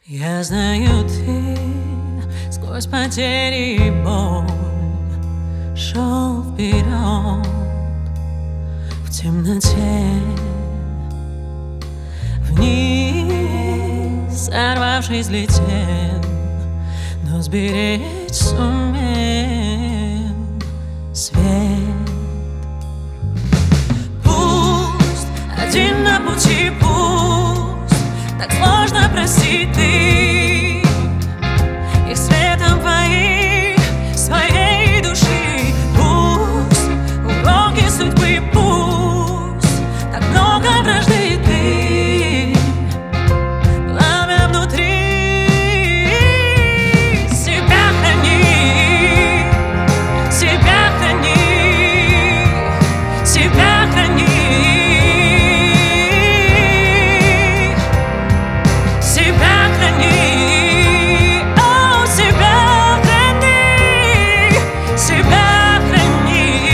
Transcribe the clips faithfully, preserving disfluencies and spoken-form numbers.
Я знаю, ты сквозь потери и боль шел вперед в темноте, вниз, сорвавшись, летел, но сберечь сумел свет. Пусть один на пути, пусть так сложно простить ты их светом твоей, своей души. Пусть уроки судьбы, пусть так много вражды ты, пламя внутри. Себя храни, себя храни, себя храни. Себя храни, о, себя храни, себя храни.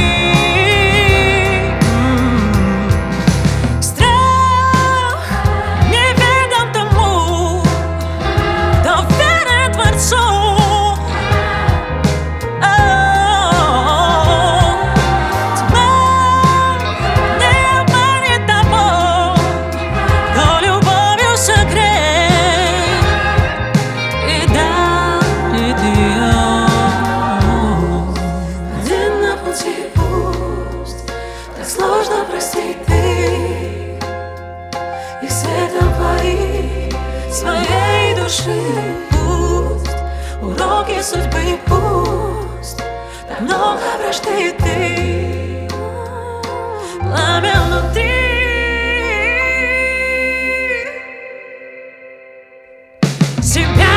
М-м. Страх неведом тому, кто верен Творцу. О, тьма не обманет того, кто любовью согрет. Пусть так сложно простить ты их светом твоей, своей души. Пусть уроки судьбы, пусть так много вражды ты, пламя внутри. Себя